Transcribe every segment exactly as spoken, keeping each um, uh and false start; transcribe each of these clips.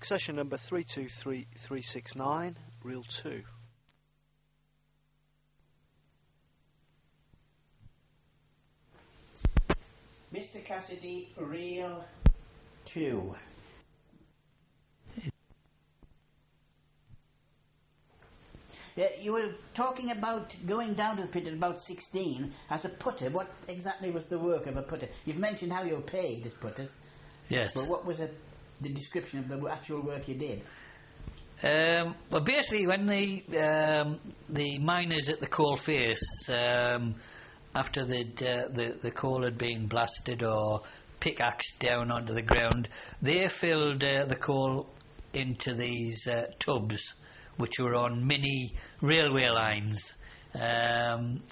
accession number three two three three six nine, reel two. Mister Cassidy, reel two. Uh, you were talking about going down to the pit at about sixteen as a putter. What exactly was the work of a putter? You've mentioned how you were paid as putters. Yes. But what was a, the description of the actual work you did? Um, well, basically, when the um, the miners at the coal face, um, after the uh, the the coal had been blasted or pickaxed down onto the ground, they filled uh, the coal into these uh, tubs, which were on mini railway lines, um,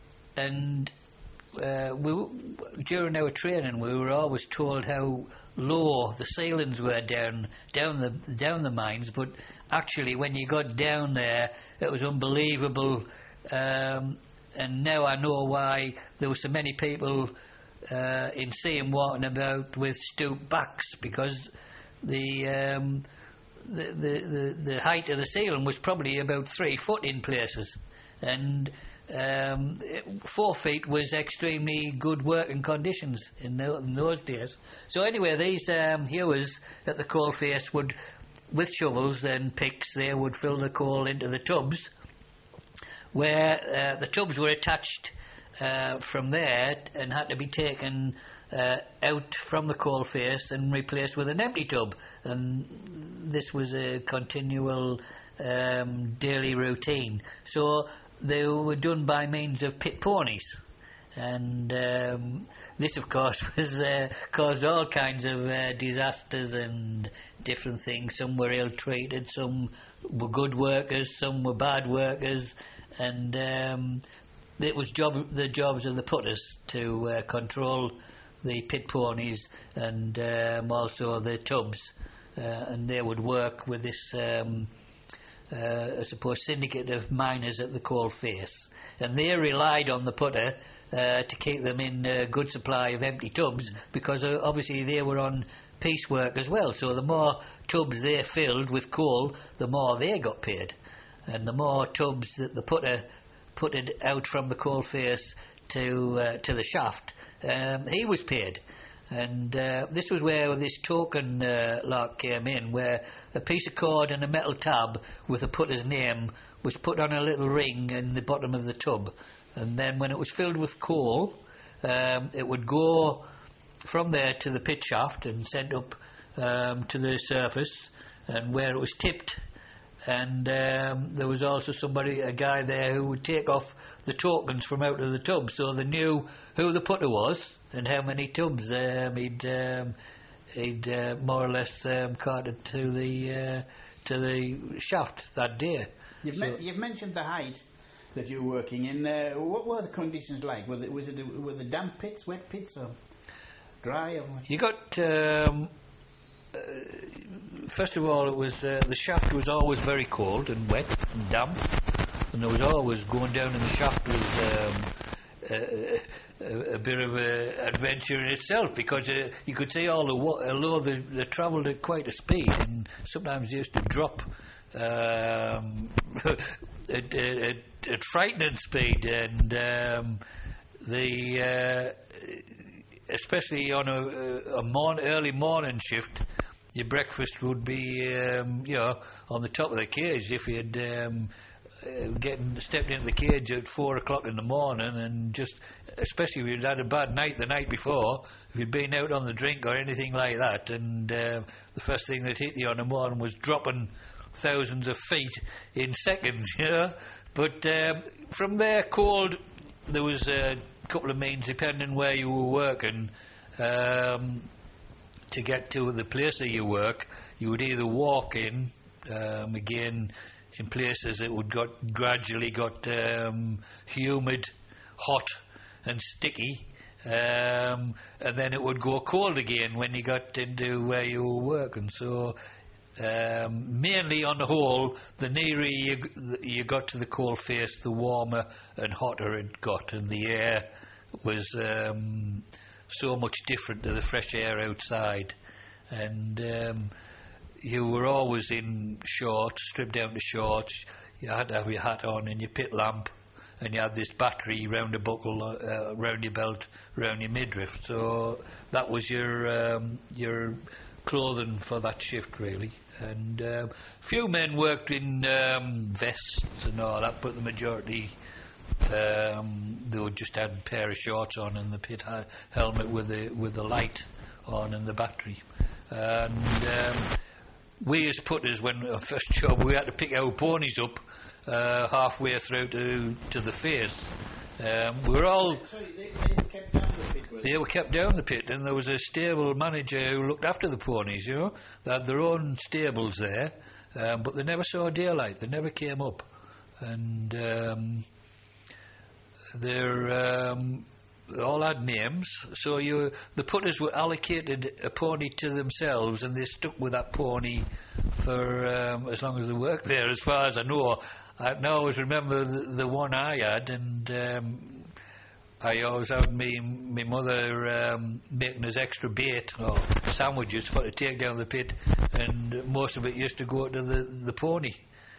and uh, we w- during our training we were always told how low the ceilings were down down the down the mines, but actually when you got down there it was unbelievable, um, and now I know why there were so many people uh, in Seaham walking about with stooped backs, because the um, The, the, the, the height of the ceiling was probably about three foot in places, and um, it, four feet was extremely good working conditions in, the, in those days. So anyway, these um, hewers at the coal face would, with shovels and picks, they would fill the coal into the tubs, where uh, the tubs were attached uh, from there and had to be taken Uh, out from the coal face and replaced with an empty tub, and this was a continual um, daily routine. So they were done by means of pit ponies, and um, this of course was uh, caused all kinds of uh, disasters and different things. Some were ill treated, some were good workers, some were bad workers, and um, it was job the jobs of the putters to uh, control the pit ponies and um, also the tubs, uh, and they would work with this um, uh, I suppose syndicate of miners at the coal face, and they relied on the putter uh, to keep them in a good supply of empty tubs, because uh, obviously they were on piecework as well, so the more tubs they filled with coal, the more they got paid, and the more tubs that the putter putted out from the coal face to uh, to the shaft, um, he was paid. And uh, this was where this token uh, lark came in, where a piece of cord and a metal tab with a putter's name was put on a little ring in the bottom of the tub, and then when it was filled with coal, um, it would go from there to the pit shaft and sent up um, to the surface, and where it was tipped, and um, there was also somebody, a guy there, who would take off the tokens from out of the tub, so they knew who the putter was and how many tubs um, he'd um, he'd uh, more or less um, carted to the uh, to the shaft that day. You've, so me- you've mentioned the height that you were working in. Uh, what were the conditions like? Was it was it were the damp pits, wet pits, or dry? Or you got. Um, Uh, first of all, it was uh, the shaft was always very cold and wet and damp, and there was always going down in the shaft was um, a, a, a bit of an adventure in itself, because uh, you could see all the water, although they, they travelled at quite a speed, and sometimes they used to drop um, at, at, at frightening speed, and um, the uh, especially on a, a morn, early morning shift, your breakfast would be, um, you know, on the top of the cage. If you had um, uh, getting stepped into the cage at four o'clock in the morning, and just, especially if you'd had a bad night the night before, if you'd been out on the drink or anything like that, and uh, the first thing that hit you on the morning was dropping thousands of feet in seconds, you know. But um, from there, cold, there was a couple of means, depending where you were working, um, to get to the place of your work. You would either walk in, um, again, in places it would got gradually got um, humid, hot and sticky, um, and then it would go cold again when you got into where you were working. So um, mainly on the whole, the nearer you, you got to the coal face, the warmer and hotter it got, and the air was um, so much different to the fresh air outside. And um, you were always in shorts, stripped down to shorts. You had to have your hat on and your pit lamp, and you had this battery round the buckle, uh, round your belt, round your midriff. So that was your um, your clothing for that shift, really. And a um, few men worked in um, vests and all that, but the majority, um, they would just had a pair of shorts on and the pit ha- helmet with the with the light on and the battery. And um, we as putters, when our first job, we had to pick our ponies up uh, halfway through to to the face. Um, we were all. Sorry, they, they were kept down the pit. Was They were kept down the pit, and there was a stable manager who looked after the ponies. You know, they had their own stables there, um, but they never saw daylight. They never came up, and um, they're. Um, They all had names, so you the putters were allocated a pony to themselves, and they stuck with that pony for um, as long as they worked there. As far as I know, I can always remember the, the one I had, and um, I always had me my mother um, making us extra bait or sandwiches for to take down the pit, and most of it used to go to the the pony.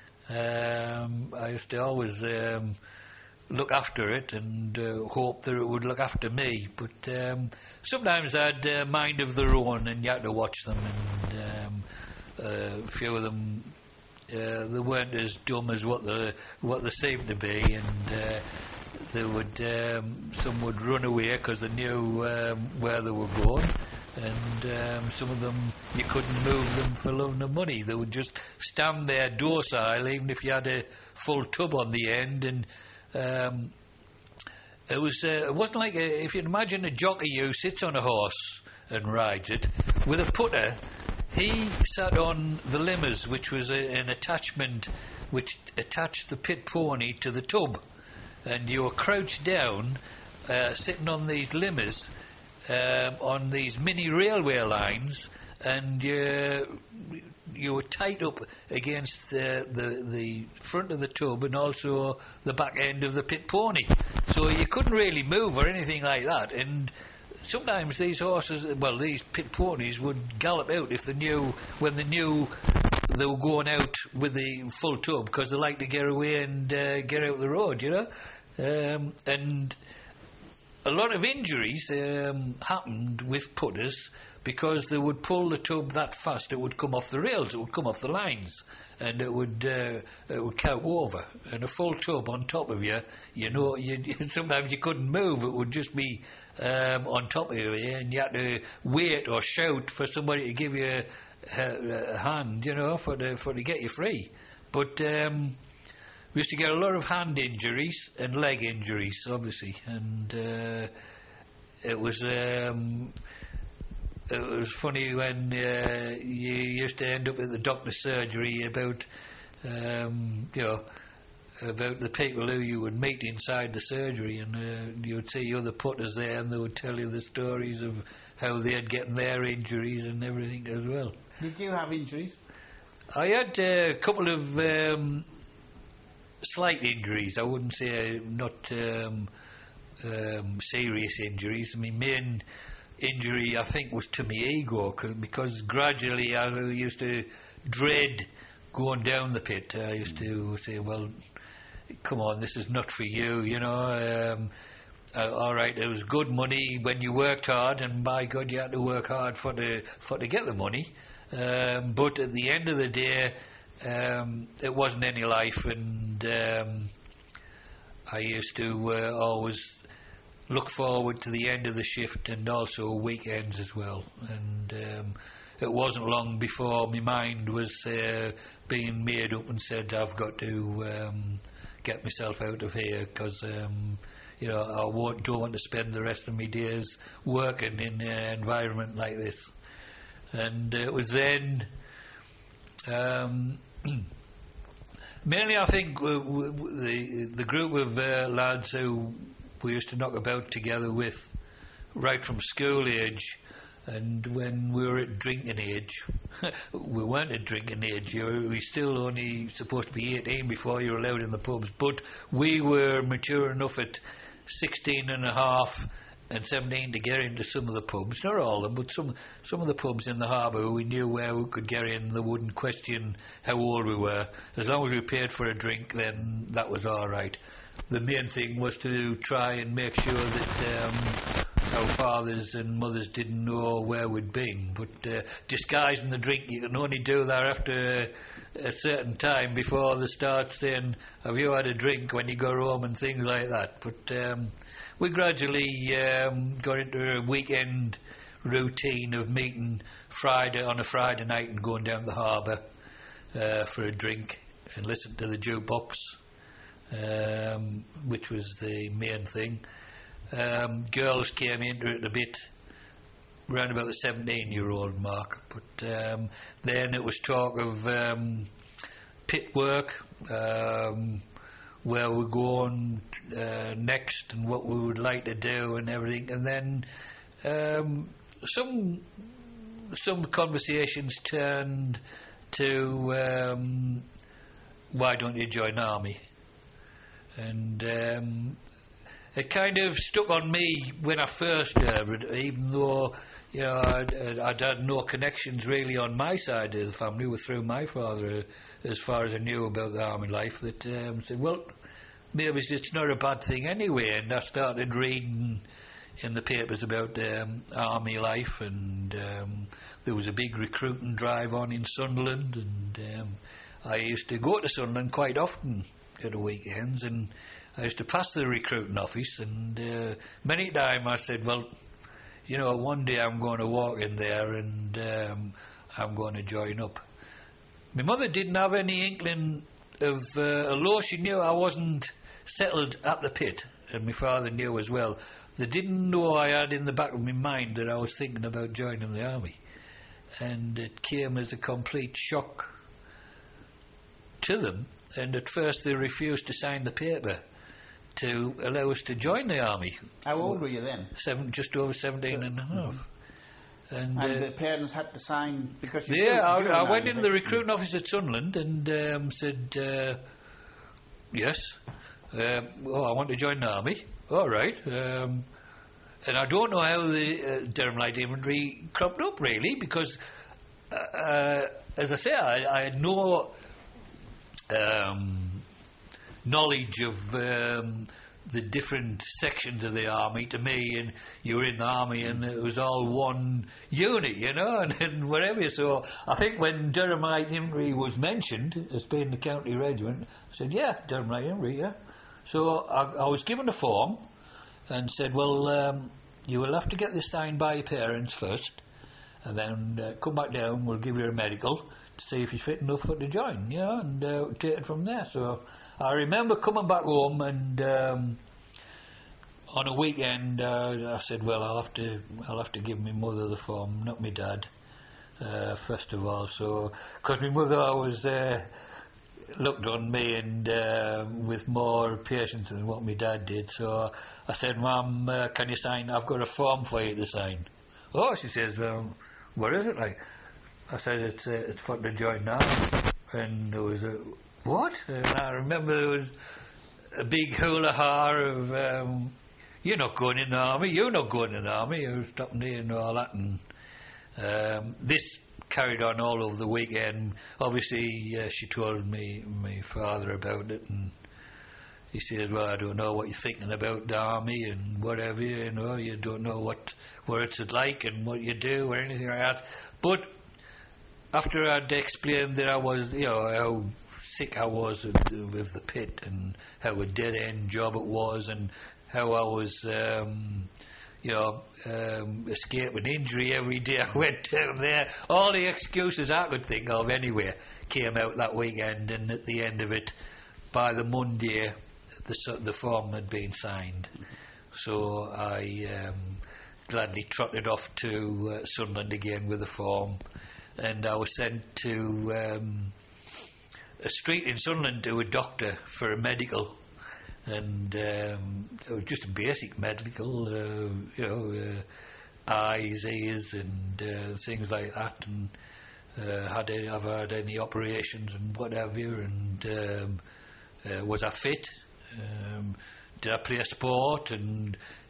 Um, I used to always. Um, look after it and uh, hope that it would look after me, but um, sometimes I had a mind of their own and you had to watch them, and um, uh, a few of them uh, they weren't as dumb as what they what they seemed to be, and uh, they would um, some would run away because they knew um, where they were going, and um, some of them you couldn't move them for love nor money. They would just stand there docile even if you had a full tub on the end. And Um, it was. Uh, it wasn't like a, if you imagine a jockey who sits on a horse and rides it. With a putter, he sat on the limbers, which was a, an attachment which attached the pit pony to the tub, and you were crouched down, uh, sitting on these limbers, um, on these mini railway lines, and you you were tied up against uh, the the front of the tub and also the back end of the pit pony, so you couldn't really move or anything like that. And sometimes these horses, well, these pit ponies would gallop out if they knew when they knew they were going out with the full tub, because they like to get away and uh, get out the road, you know. Um, and a lot of injuries um, happened with putters because they would pull the tub that fast it would come off the rails, it would come off the lines, and it would uh, it would cow over. And a full tub on top of you, you know, you, sometimes you couldn't move. It would just be um, on top of you, and you had to wait or shout for somebody to give you a, a hand, you know, for the, for to get you free. But um, we used to get a lot of hand injuries and leg injuries, obviously, and uh, it was. Um, It was funny when uh, you used to end up at the doctor's surgery about, um, you know, about the people who you would meet inside the surgery, and uh, you would see other putters there, and they would tell you the stories of how they'd gotten their injuries and everything as well. Did you have injuries? I had uh, a couple of um, slight injuries. I wouldn't say not um, um, serious injuries. I mean, main injury I think was to my ego, because gradually I used to dread going down the pit. I used to say, well, come on, this is not for you, you know. Um, uh, all right, it was good money when you worked hard, and by God you had to work hard for the for to get the money, um, but at the end of the day um, it wasn't any life. And um, I used to uh, always look forward to the end of the shift, and also weekends as well. And um, it wasn't long before my mind was uh, being made up and said, I've got to um, get myself out of here, because um, you know, I won't, don't want to spend the rest of my days working in an environment like this. And it was then um, mainly I think w- w- the the group of uh, lads who we used to knock about together with right from school age, and when we were at drinking age, we weren't at drinking age, you were, we still only supposed to be eighteen before you were allowed in the pubs, but we were mature enough at sixteen and a half and seventeen to get into some of the pubs, not all of them, but some some of the pubs in the harbour. We knew where we could get in. They wouldn't question how old we were. As long as we paid for a drink, then that was all right. The main thing was to try and make sure that um, our fathers and mothers didn't know where we'd been. But uh, disguising the drink, you can only do that after a, a certain time before they start saying, have you had a drink when you go home and things like that. But um, we gradually um, got into a weekend routine of meeting Friday on a Friday night and going down the harbour uh, for a drink and listen to the jukebox. Um, which was the main thing. Um, girls came into it a bit around about the seventeen year old mark, but um, then it was talk of um, pit work, um, where we're going uh, next and what we would like to do and everything, and then um, some some conversations turned to um, why don't you join the army? And um, it kind of stuck on me when I first heard it, even though, you know, I'd, I'd had no connections really on my side of the family, with through my father, as far as I knew about the army life, that um, said, well, maybe it's not a bad thing anyway. And I started reading in the papers about um, army life, and um, there was a big recruiting drive on in Sunderland, and um, I used to go to Sunderland quite often at the weekends, and I used to pass the recruiting office, and uh, many times I said, well, you know, one day I'm going to walk in there and um, I'm going to join up. My mother didn't have any inkling of, uh, although she knew I wasn't settled at the pit, and my father knew as well, they didn't know I had in the back of my mind that I was thinking about joining the army. And it came as a complete shock to them. And at first they refused to sign the paper to allow us to join the army. How old were you then? Seven, just over seventeen and a half. And, and uh, the parents had to sign because you yeah, I, still, I still went in in the recruiting office at Sunderland and um, said, uh, yes, uh, oh, I want to join the army. All right. Um, and I don't know how the uh, Durham Light Infantry cropped up, really, because, uh, uh, as I say, I, I had no Um, knowledge of um, the different sections of the army. To me, and you were in the army and it was all one unit, you know, and, and whatever. So I think when Durham Light Infantry was mentioned as being the county regiment, I said, yeah, Durham Light Infantry, yeah. So I, I was given a form and said, well, um, you will have to get this signed by your parents first, and then uh, come back down, we'll give you a medical to see if you're fit enough for to join, you know, and uh, take it from there. So I remember coming back home, and um, on a weekend uh, I said, well, I'll have to I'll have to give my mother the form, not my dad, uh, first of all. So because my mother always uh, looked on me and uh, with more patience than what my dad did. So I said, Mum, uh, can you sign? I've got a form for you to sign. Oh, she says, well, what is it like? I said, it's uh, it's for to join now. And there was a, what? And I remember there was a big hula-ha of, um, you're not going in the army, you're not going in the army, you're stopping here and all that. And um, this carried on all over the weekend. Obviously, uh, she told me, my father about it, and he said, well, I don't know what you're thinking about the army and whatever, you know, you don't know what, what it's like and what you do or anything like that. But after I'd explained that I was, you know, how sick I was with, with the pit and how a dead-end job it was and how I was, um, you know, um, escaping injury every day I went down there, all the excuses I could think of anyway came out that weekend, and at the end of it, by the Monday, the, the form had been signed. So I um, gladly trotted off to uh, Sunderland again with the form, and I was sent to um, a street in Sunderland to a doctor for a medical, and um, it was just a basic medical, uh, you know, uh, eyes, ears, and uh, things like that, and uh, had I ever had any operations and whatever, and um, uh, was I fit? Um, did I play a sport? And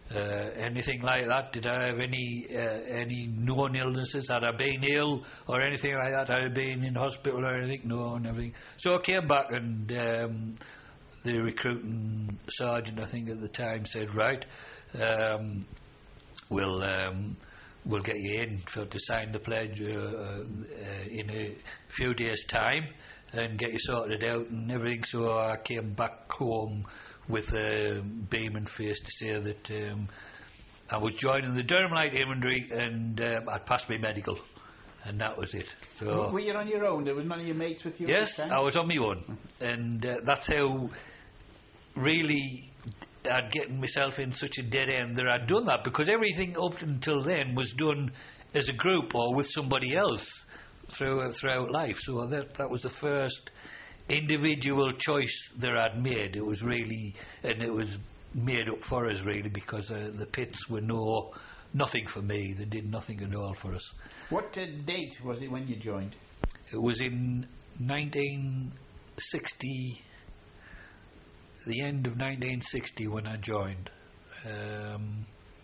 Uh, anything like that? Did I have any uh, any known illnesses? Had I been ill or anything like that? Had I been in hospital or anything? No, and everything. So I came back, and um, the recruiting sergeant, I think at the time, said, right, um, we'll um, we'll get you in for to sign the pledge uh, uh, in a few days' time and get you sorted out and everything. So I came back home with a beaming face to say that um, I was joining the Durham Light Infantry, and um, I'd passed my medical, and that was it. So were you on your own? There was none of your mates with you? Yes, at this time? I was on my own, and uh, that's how really I'd gotten myself in such a dead end that I'd done that, because everything up until then was done as a group or with somebody else throughout, throughout life. So that that was the first individual choice that I'd made. It was really, and it was made up for us really, because uh, the pits were no nothing for me. They did nothing at all for us. What uh, date was it when you joined? It was in nineteen sixty, the end of nineteen sixty when I joined, um,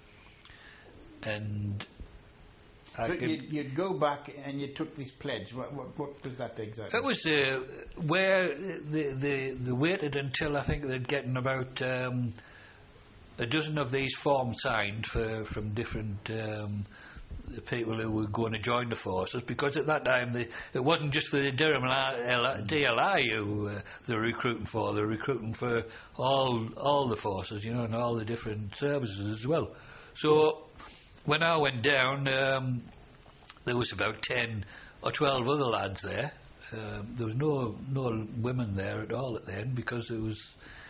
and I so could, you'd, you'd go back and you took this pledge. What, what, what was that exactly? it was uh, where the, the the waited until I think they'd gotten about um, a dozen of these forms signed for, from different um, people who were going to join the forces, because at that time the, it wasn't just for the Durham D L I who uh, they were recruiting for. They were recruiting for all all the forces, you know, and all the different services as well. So when I went down, um, there was about ten or twelve other lads there. Um, there was no no women there at all at then, because it was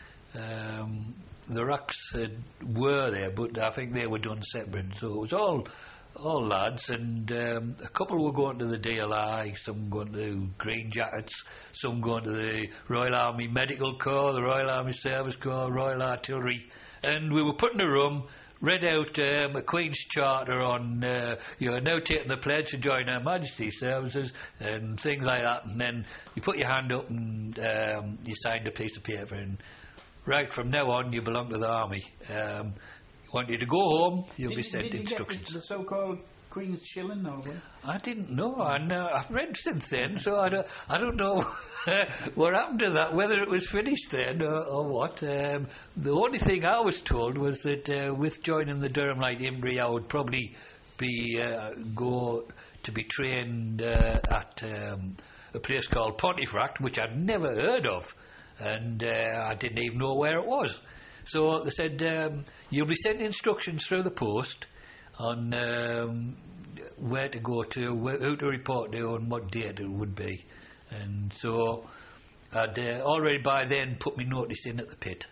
um, the Rocks had, were there, but I think they were done separate. So it was all all lads, and um, a couple were going to the D L I, some going to Green Jackets, some going to the Royal Army Medical Corps, the Royal Army Service Corps, Royal Artillery, and we were put in a room, read out um, a Queen's Charter on uh, you are now taking the pledge to join Her Majesty's services and things like that, and then you put your hand up and um, you signed a piece of paper, and right from now on you belong to the army. Um, want you to go home, you'll did, be sent did you instructions. Get the, the so-called Queen's Shilling or what? I didn't know, and uh, I've read since then, so I don't, I don't know what happened to that, whether it was finished then or, or what. Um, the only thing I was told was that uh, with joining the Durham Light Infantry, I would probably be uh, go to be trained uh, at um, a place called Pontefract, which I'd never heard of, and uh, I didn't even know where it was. So they said, um, you'll be sent instructions through the post on um, where to go to, where, who to report to, and what date it would be. And so I'd uh, already by then put my notice in at the pit,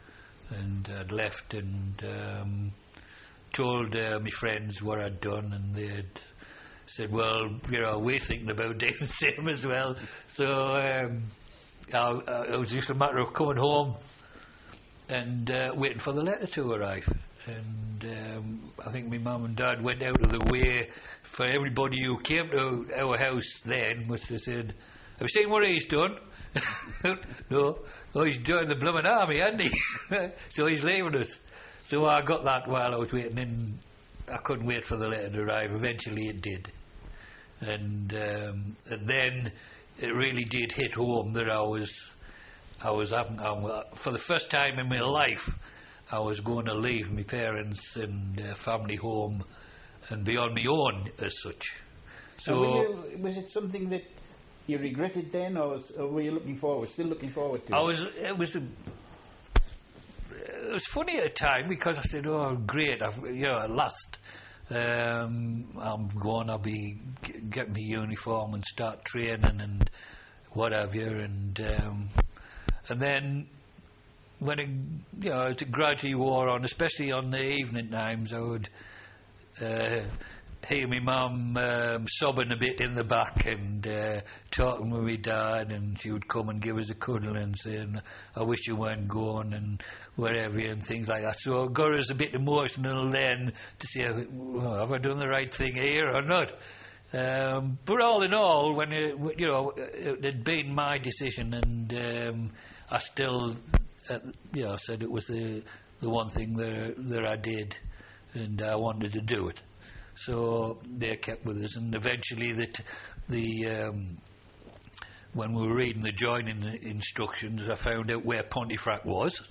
and I'd left and um, told uh, my friends what I'd done, and they'd said, well, you know, we're thinking about doing the same as well. So um, I, I, it was just a matter of coming home and uh, waiting for the letter to arrive. And um, I think my mum and dad went out of the way for everybody who came to our house then, which they said, have you seen what he's done? No. Oh, he's joined the blooming army, hasn't he? So he's leaving us. So I got that while I was waiting, and I couldn't wait for the letter to arrive. Eventually it did. And, um, and then it really did hit home that I was I was having, I, for the first time in my life, I was going to leave my parents and uh, family home and be on my own as such. So, were you, was it something that you regretted then, or, was, or were you looking forward, still looking forward to I it? was. It was. A, it was funny at the time, because I said, "Oh, great! I've, you know, at last, um, I'm going. I'll be g- getting my uniform and start training and what have you." And um, and then when it, you know, as it gradually wore on, especially on the evening times, I would uh, hear my mum um, sobbing a bit in the back and uh, talking with my dad, and she would come and give us a cuddle and saying, I wish you weren't going, and wherever, and things like that. So it got us a bit emotional then to say, well, have I done the right thing here or not? Um, but all in all, when it, you know, it had been my decision, and um, I still, uh, you know, said it was the the one thing that that I did, and I wanted to do it. So they kept with us, and eventually that the um, when we were reading the joining instructions, I found out where Pontefract was,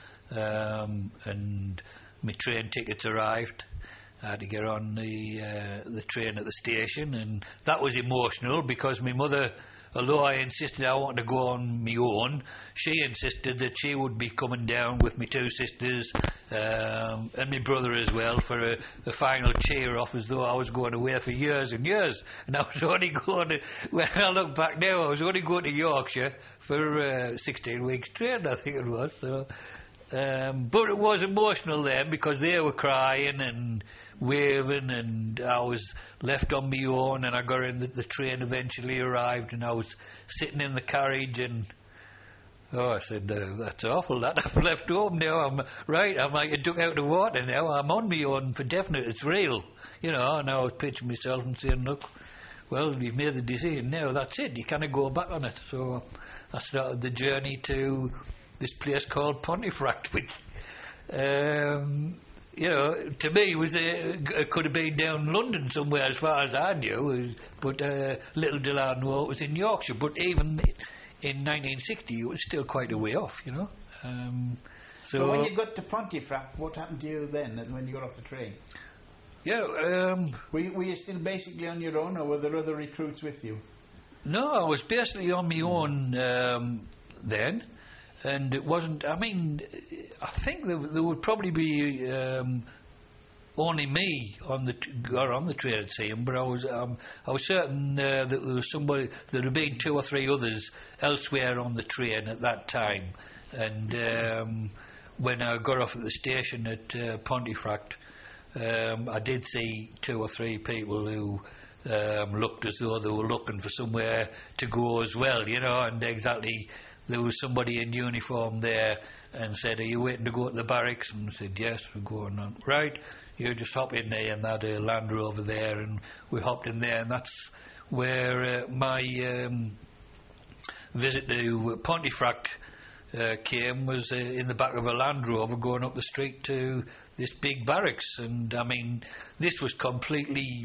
um, and my train tickets arrived. I had to get on the uh, the train at the station, and that was emotional because my mother, although I insisted I wanted to go on my own, she insisted that she would be coming down with my two sisters um, and my brother as well for a, a final cheer off, as though I was going away for years and years. And I was only going to, when I look back now, I was only going to Yorkshire for uh, sixteen weeks straight, I think it was. So, um, but it was emotional then because they were crying and waving, and I was left on my own, and I got in the, the train eventually arrived, and I was sitting in the carriage, and oh, I said, uh, that's awful that I've left home now. I'm right, I'm like a duck out of water now. I'm on my own for definite, it's real, you know. And I was pitching myself and saying, look, well, you've made the decision now, that's it, you can't go back on it. So I started the journey to this place called Pontefract, which um you know, to me, was a, it could have been down London somewhere as far as I knew, but uh, little did I know it was in Yorkshire. But even in nineteen sixty, it was still quite a way off, you know. Um, so, so when you got to Pontefract, what happened to you then, when you got off the train? Yeah. Um, were, you, were you still basically on your own, or were there other recruits with you? No, I was basically on my own um, then. And it wasn't, I mean, I think there, there would probably be um, only me on the got on the train at Seaham, but I was um, I was certain uh, that there was somebody, there had been two or three others elsewhere on the train at that time. And um, when I got off at the station at uh, Pontefract, um, I did see two or three people who um, looked as though they were looking for somewhere to go as well, you know, and exactly. There was somebody in uniform there and said, are you waiting to go to the barracks? And I said, yes, we're going on. Right, you just hop in there, and they had a Land Rover there, and we hopped in there, and that's where uh, my um, visit to Pontefract uh, came, was uh, in the back of a Land Rover going up the street to this big barracks. And I mean, this was completely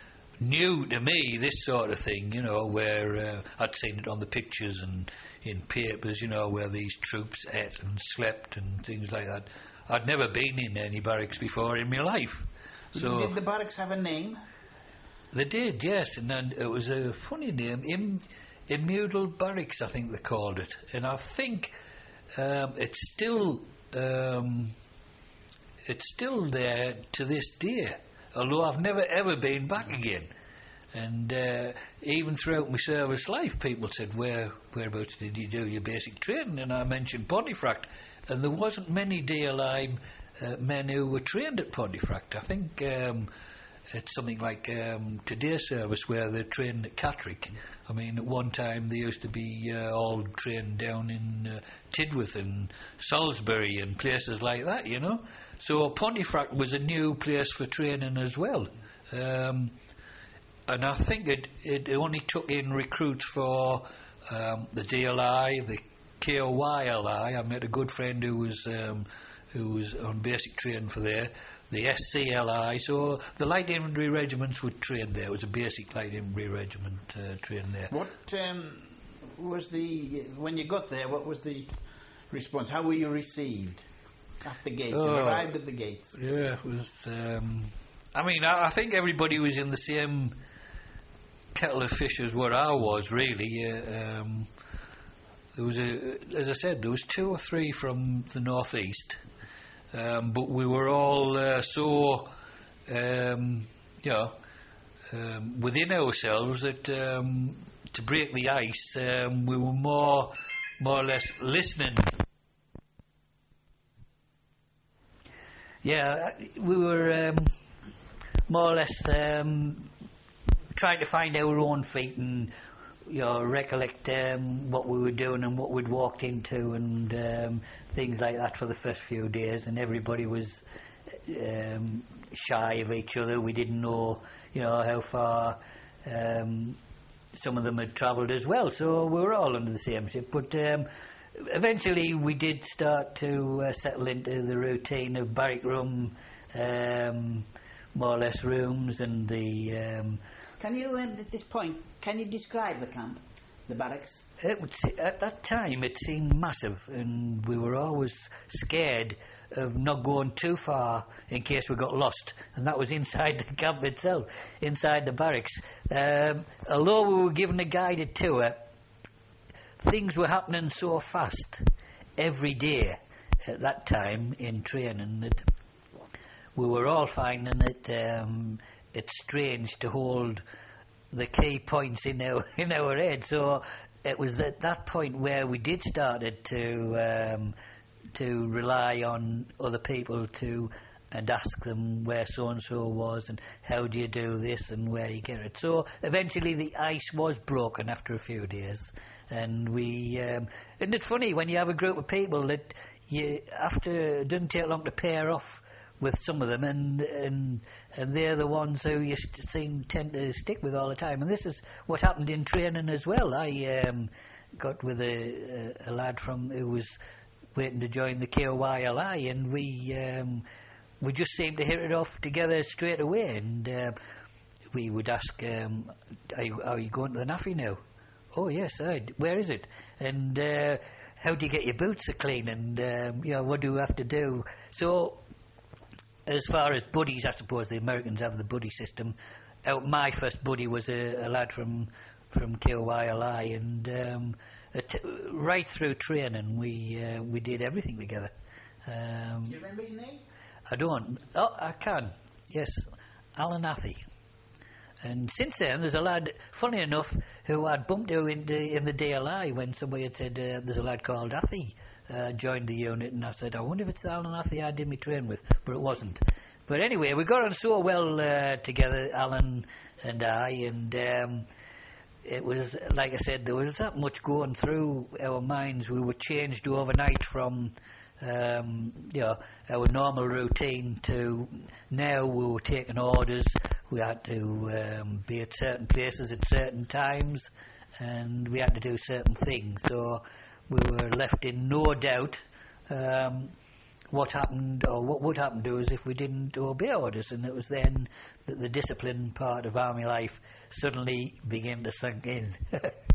new to me, this sort of thing, you know, where uh, I'd seen it on the pictures and in papers, you know, where these troops ate and slept and things like that. I'd never been in any barracks before in my life. So did the barracks have a name? They did, yes, and then it was a funny name, Im- Immutable Barracks, I think they called it, and I think um, it's still um, it's still there to this day. Although I've never ever been back again. And uh, even throughout my service life, people said, Where, whereabouts did you do your basic training? And I mentioned Pontefract. And there wasn't many D L I uh, men who were trained at Pontefract. I think um, it's something like um, today's service where they're trained at Catterick. I mean, at one time they used to be uh, all trained down in uh, Tidworth and Salisbury and places like that, you know. So Pontefract was a new place for training as well. Um, and I think it, it only took in recruits for um, the D L I, the K O Y L I. I met a good friend who was um, who was on basic training for there, the S C L I. So the light infantry regiments would train there. It was a basic light infantry regiment uh, trained there. What um, was the, when you got there, what was the response? How were you received at the gates? Oh, you arrived at the gates. Yeah, it was. Um, I mean, I, I think everybody was in the same kettle of fish as what I was, really. Uh, um, there was a, as I said, there was two or three from the northeast, um, but we were all uh, so, um, you know, um, within ourselves that um, to break the ice, um, we were more, more or less listening. Yeah, we were um, more or less um, trying to find our own feet and, you know, recollect um, what we were doing and what we'd walked into and um, things like that for the first few days. And everybody was um, shy of each other. We didn't know, you know, how far um, some of them had travelled as well. So we were all under the same ship. But um, eventually we did start to uh, settle into the routine of barrack room, um, more or less rooms, and the. Um, can you, um, at this point, can you describe the camp, the barracks? It would se- at that time it seemed massive, and we were always scared of not going too far in case we got lost, and that was inside the camp itself, inside the barracks. Um, although we were given a guided tour, things were happening so fast every day at that time in training that we were all finding it um, it's strange to hold the key points in our in our head. So it was at that point where we did started to um, to rely on other people to and ask them where so and so was and how do you do this and where you get it. So eventually the ice was broken after a few days, and we um, isn't it funny when you have a group of people that you after it doesn't take long to pair off with some of them, and and and they're the ones who you seem tend to stick with all the time. And this is what happened in training as well. I um, got with a, a, a lad from who was waiting to join the K O Y L I, and we um, we just seemed to hit it off together straight away. And uh, we would ask, um, are, you, "Are you going to the Naffy now?" "Oh yes, I. Where is it?" And uh, "How do you get your boots clean?" And um, you know, what do you have to do? So, as far as buddies, I suppose the Americans have the buddy system. Uh, my first buddy was a, a lad from from K O Y L I, and um, t- right through training, we uh, we did everything together. Um, Do you remember his name? I don't. Oh, I can. Yes, Alan Athy. And since then, there's a lad, funny enough, who I'd bumped into in the, in the D L I when somebody had said uh, there's a lad called Athy uh, joined the unit, and I said, I wonder if it's Alan Athy I did me train with, but it wasn't. But anyway, we got on so well uh, together, Alan and I, and um, it was, like I said, there was that much going through our minds. We were changed overnight from um, you know, our normal routine to now we were taking orders. We had to um, be at certain places at certain times, and we had to do certain things. So we were left in no doubt um, what happened or what would happen to us if we didn't obey orders. And it was then that the discipline part of army life suddenly began to sink in.